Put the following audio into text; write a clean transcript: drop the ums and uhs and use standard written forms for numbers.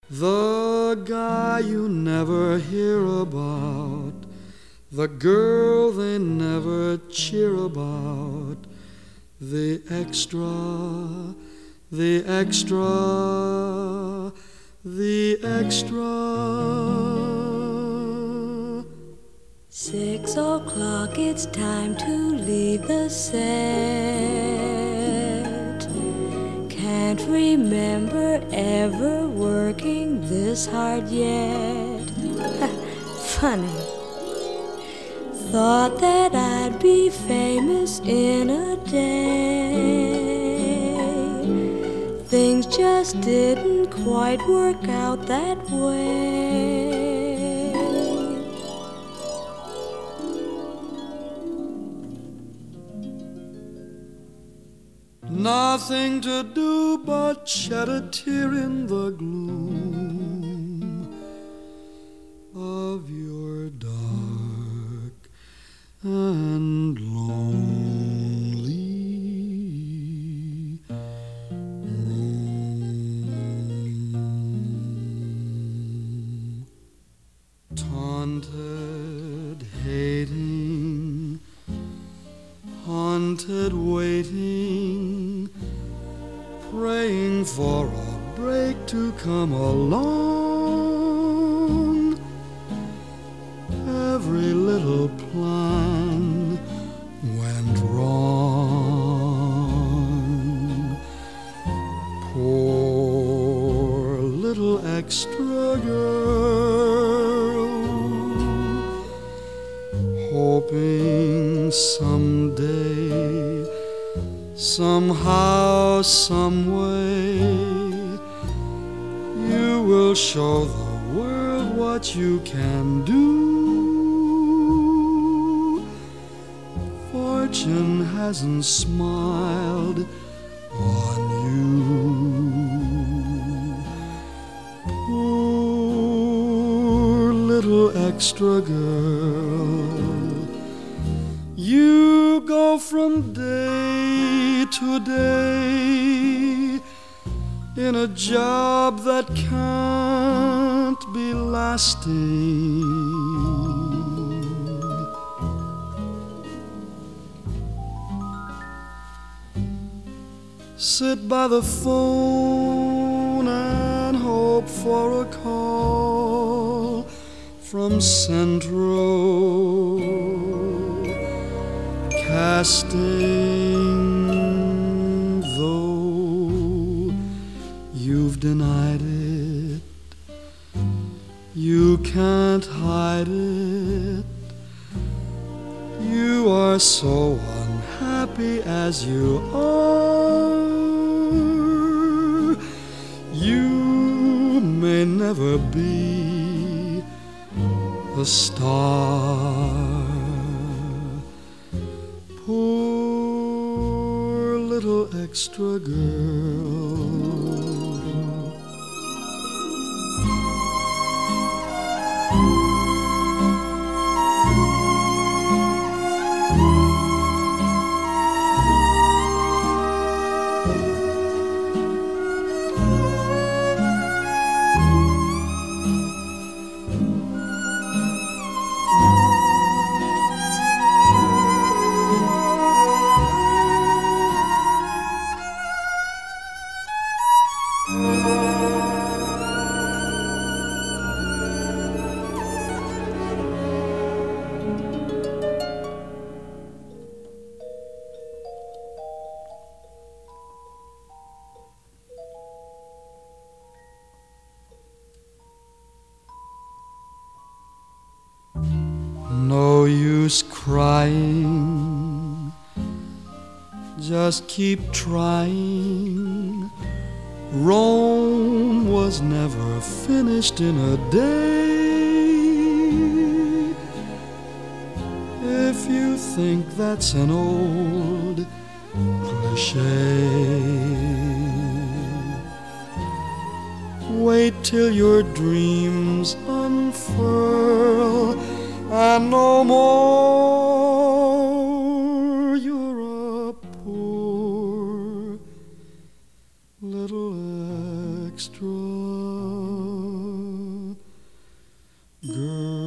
The guy you never hear about, the girl they never cheer about, the extra, the extra, the extra. 6 o'clock, it's time to leave the set. Can't remember ever working this hard yet. Funny. Thought that I'd be famous in a day. Things just didn't quite work out that way. Nothing to do but shed a tear in the gloom of your dark and lonely room. Taunted, hating, haunted, waiting, praying for a break to come along. Every little plan went wrong. Poor little extra girl, hoping someday, somehow, someway, you will show the world what you can do. Fortune hasn't smiled on you. Poor little extra girl, you go from day to day in a job that can't be lasting. Sit by the phone and hope for a call from Central, casting, though you've denied it, you can't hide it. You are so unhappy as you are. You may never be a star. Poor little extra girl. No use crying, just keep trying. Rome was never finished in a day. If you think that's an old cliche, wait till your dreams unfurl and no more you're a poor little extra. girl.